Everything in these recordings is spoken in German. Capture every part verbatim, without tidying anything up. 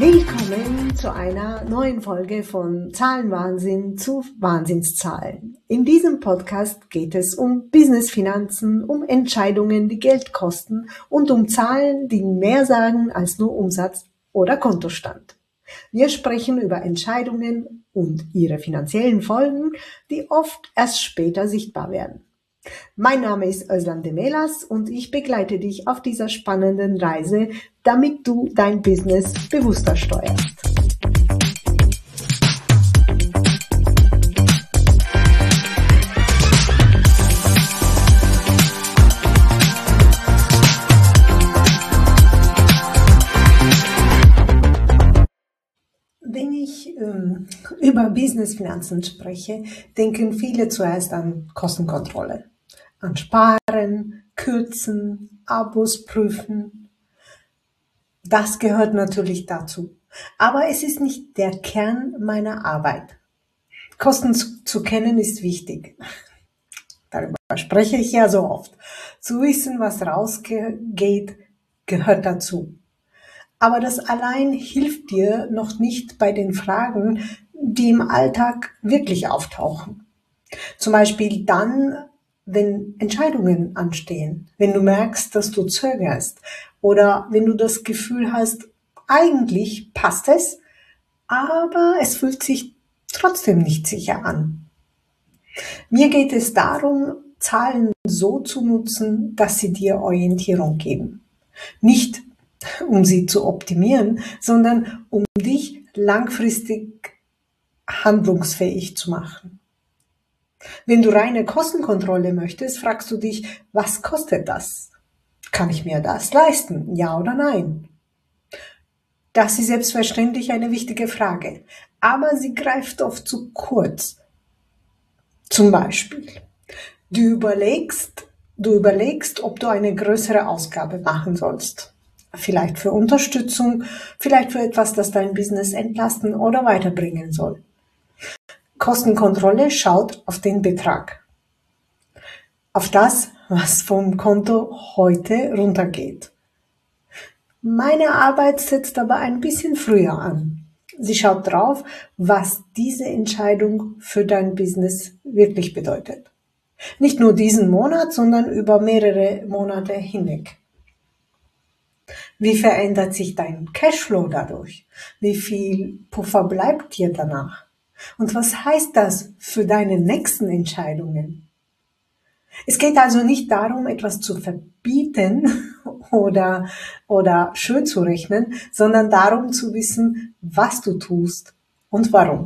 Willkommen zu einer neuen Folge von Zahlenwahnsinn zu Wahnsinnszahlen. In diesem Podcast geht es um Businessfinanzen, um Entscheidungen, die Geld kosten und um Zahlen, die mehr sagen als nur Umsatz oder Kontostand. Wir sprechen über Entscheidungen und ihre finanziellen Folgen, die oft erst später sichtbar werden. Mein Name ist Özlem Demelas und ich begleite dich auf dieser spannenden Reise, damit du dein Business bewusster steuerst. Wenn ich ähm, über Businessfinanzen spreche, denken viele zuerst an Kostenkontrolle, an Sparen, Kürzen, Abos prüfen. Das gehört natürlich dazu. Aber es ist nicht der Kern meiner Arbeit. Kosten zu, zu kennen ist wichtig. Darüber spreche ich ja so oft. Zu wissen, was rausgeht, gehört dazu. Aber das allein hilft dir noch nicht bei den Fragen, die im Alltag wirklich auftauchen. Zum Beispiel dann, wenn Entscheidungen anstehen, wenn du merkst, dass du zögerst oder wenn du das Gefühl hast, eigentlich passt es, aber es fühlt sich trotzdem nicht sicher an. Mir geht es darum, Zahlen so zu nutzen, dass sie dir Orientierung geben. Nicht um sie zu optimieren, sondern um dich langfristig handlungsfähig zu machen. Wenn du reine Kostenkontrolle möchtest, fragst du dich, was kostet das? Kann ich mir das leisten? Ja oder nein? Das ist selbstverständlich eine wichtige Frage, aber sie greift oft zu kurz. Zum Beispiel, du überlegst, du überlegst, ob du eine größere Ausgabe machen sollst. Vielleicht für Unterstützung, vielleicht für etwas, das dein Business entlasten oder weiterbringen soll. Kostenkontrolle schaut auf den Betrag. Auf das, was vom Konto heute runtergeht. Meine Arbeit setzt aber ein bisschen früher an. Sie schaut drauf, was diese Entscheidung für dein Business wirklich bedeutet. Nicht nur diesen Monat, sondern über mehrere Monate hinweg. Wie verändert sich dein Cashflow dadurch? Wie viel Puffer bleibt dir danach? Und was heißt das für deine nächsten Entscheidungen? Es geht also nicht darum, etwas zu verbieten oder, oder schön zu rechnen, sondern darum zu wissen, was du tust und warum.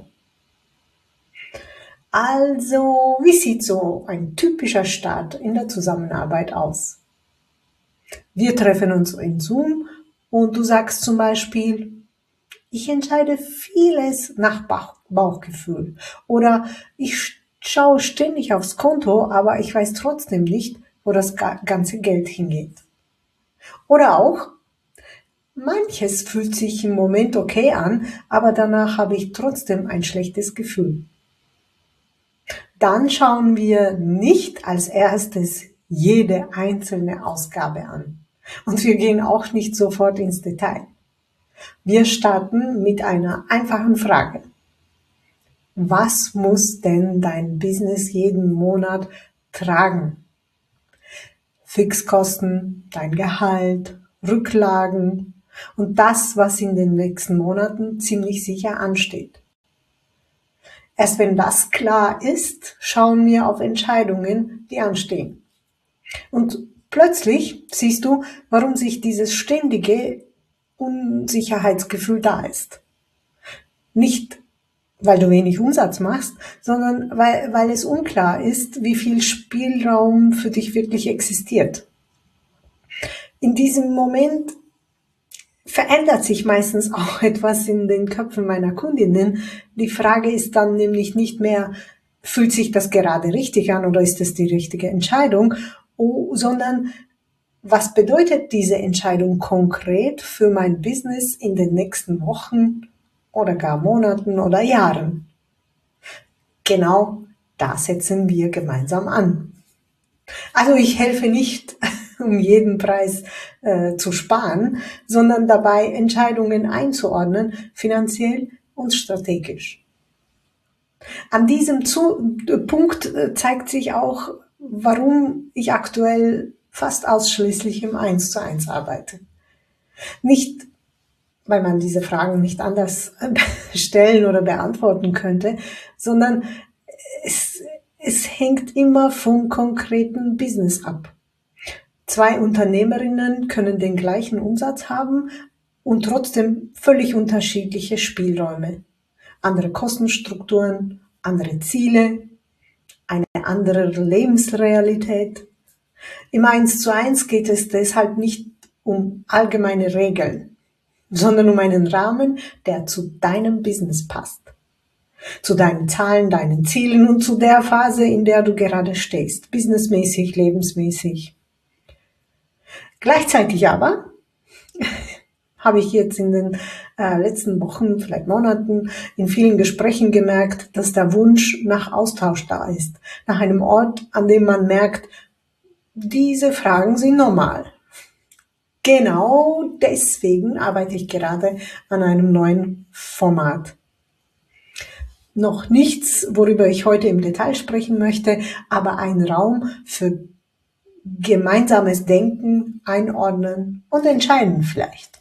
Also, wie sieht so ein typischer Start in der Zusammenarbeit aus? Wir treffen uns in Zoom und du sagst zum Beispiel, ich entscheide vieles nach Bauch, Bauchgefühl oder ich schaue ständig aufs Konto, aber ich weiß trotzdem nicht, wo das ganze Geld hingeht. Oder auch, manches fühlt sich im Moment okay an, aber danach habe ich trotzdem ein schlechtes Gefühl. Dann schauen wir nicht als erstes jede einzelne Ausgabe an. Und wir gehen auch nicht sofort ins Detail. Wir starten mit einer einfachen Frage. Was muss denn dein Business jeden Monat tragen? Fixkosten, dein Gehalt, Rücklagen und das, was in den nächsten Monaten ziemlich sicher ansteht. Erst wenn das klar ist, schauen wir auf Entscheidungen, die anstehen. Und plötzlich siehst du, warum sich dieses ständige Unsicherheitsgefühl da ist. Nicht, weil du wenig Umsatz machst, sondern weil, weil es unklar ist, wie viel Spielraum für dich wirklich existiert. In diesem Moment verändert sich meistens auch etwas in den Köpfen meiner Kundinnen. Die Frage ist dann nämlich nicht mehr, fühlt sich das gerade richtig an oder ist es die richtige Entscheidung, oh, sondern was bedeutet diese Entscheidung konkret für mein Business in den nächsten Wochen oder gar Monaten oder Jahren? Genau da setzen wir gemeinsam an. Also ich helfe nicht um jeden Preis äh, zu sparen, sondern dabei Entscheidungen einzuordnen, finanziell und strategisch. An diesem zu Punkt äh, zeigt sich auch, warum ich aktuell fast ausschließlich im eins zu eins arbeite. Nicht, weil man diese Fragen nicht anders stellen oder beantworten könnte, sondern es, es hängt immer vom konkreten Business ab. Zwei Unternehmerinnen können den gleichen Umsatz haben und trotzdem völlig unterschiedliche Spielräume. Andere Kostenstrukturen, andere Ziele, eine andere Lebensrealität. Im eins zu eins geht es deshalb nicht um allgemeine Regeln, sondern um einen Rahmen, der zu deinem Business passt. Zu deinen Zahlen, deinen Zielen und zu der Phase, in der du gerade stehst, businessmäßig, lebensmäßig. Gleichzeitig aber habe ich jetzt in den äh, letzten Wochen, vielleicht Monaten, in vielen Gesprächen gemerkt, dass der Wunsch nach Austausch da ist. Nach einem Ort, an dem man merkt, diese Fragen sind normal. Genau deswegen arbeite ich gerade an einem neuen Format. Noch nichts, worüber ich heute im Detail sprechen möchte, aber ein Raum für gemeinsames Denken, Einordnen und Entscheiden vielleicht.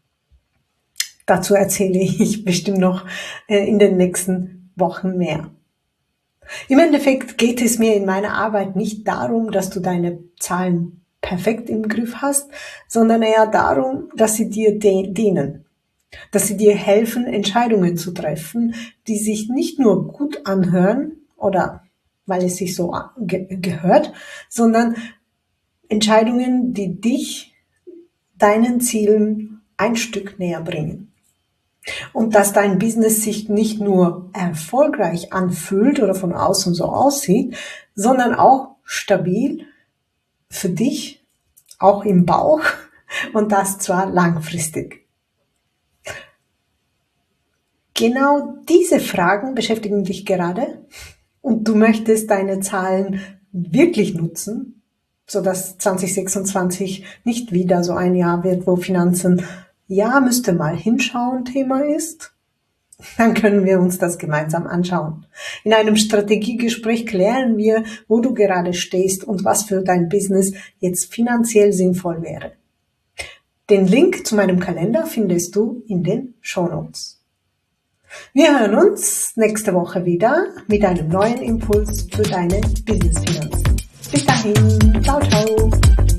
Dazu erzähle ich bestimmt noch in den nächsten Wochen mehr. Im Endeffekt geht es mir in meiner Arbeit nicht darum, dass du deine Zahlen perfekt im Griff hast, sondern eher darum, dass sie dir dienen, dass sie dir helfen, Entscheidungen zu treffen, die sich nicht nur gut anhören oder weil es sich so ge- gehört, sondern Entscheidungen, die dich deinen Zielen ein Stück näher bringen. Und dass dein Business sich nicht nur erfolgreich anfühlt oder von außen so aussieht, sondern auch stabil für dich, auch im Bauch und das zwar langfristig. Genau diese Fragen beschäftigen dich gerade und du möchtest deine Zahlen wirklich nutzen, sodass zwanzig sechsundzwanzig nicht wieder so ein Jahr wird, wo Finanzen ja, müsste mal hinschauen Thema ist, dann können wir uns das gemeinsam anschauen. In einem Strategiegespräch klären wir, wo du gerade stehst und was für dein Business jetzt finanziell sinnvoll wäre. Den Link zu meinem Kalender findest du in den Shownotes. Wir hören uns nächste Woche wieder mit einem neuen Impuls für deine Businessfinanzen. Bis dahin, ciao, ciao.